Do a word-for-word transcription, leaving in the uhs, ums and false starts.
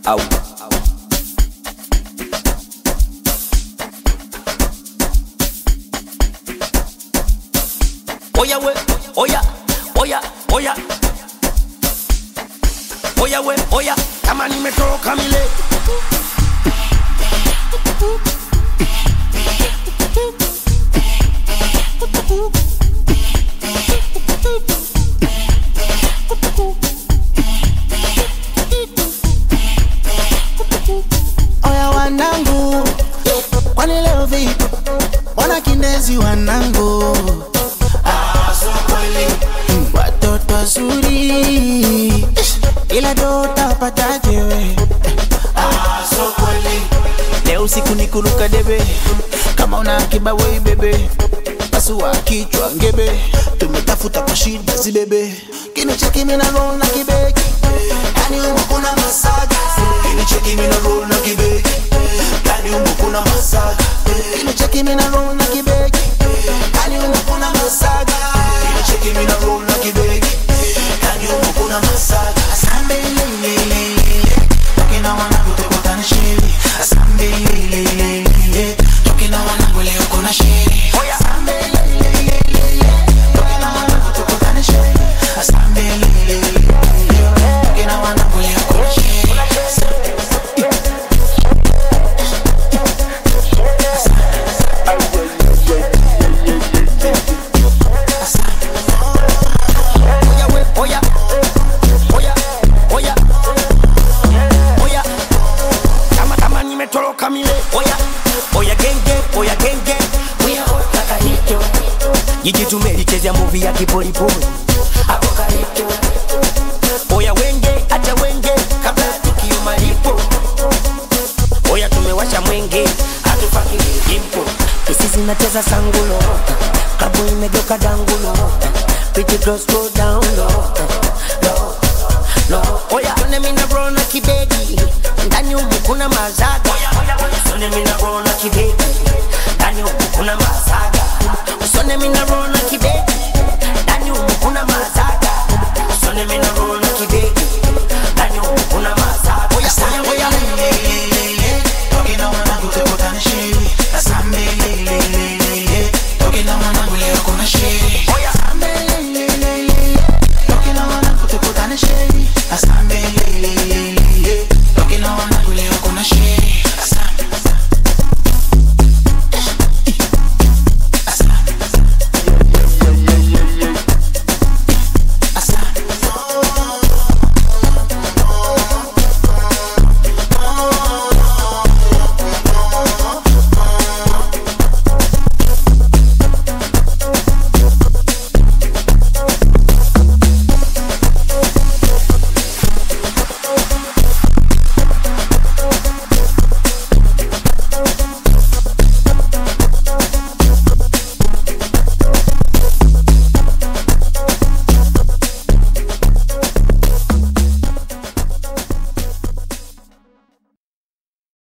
Au. Oya we, oya, oya, oya. Oya we, oya, kama nimetoka mile. Oya wanangu, kwani leo vipi? Mbona kindezi wanangu? Ah, so kweli watoto wazuri, ila dota pataje we? Ah, so kweli leo siku ni kuruka debe. Kama una akiba we bebe, pasua kichwa ngebe. Tumetafuta kwa shida zibebe. Kini cheki mina roll na kibeki, yani umu kuna masaga. Kini cheki mina roll na kibeki, yani umu kuna masaga. Kini cheki mina roll na kibeki, yani umu kuna masaga. Kini cheki mina roll na kibeki, yani umu kuna masaga. Asambe lele, tokina wana kuteko tani shiri. Asambe lele, tokina wana kule uko na shiri. Asambe lele, tokina wana kuteko tani shiri. Asambe lele, tokina wana kule uko na shiri. Oya, oya, oya, oya, kama kama nimetoroka mile. Oya, oya genge, oya genge, oya hota kahito. Jiji tumelichezea movie ya kipolipoli hapo kahito. Oya wenge, acha wenge, kabla tukio malipo. Oya tumewasha mwenge, hatufaki jimpo. Kisi zinacheza sangulo, klabu imegeuka dangulo. Pretty girls go down low, low, low. Oya, one mina roll na kibegi, ndani umu kuna mazaga. One mina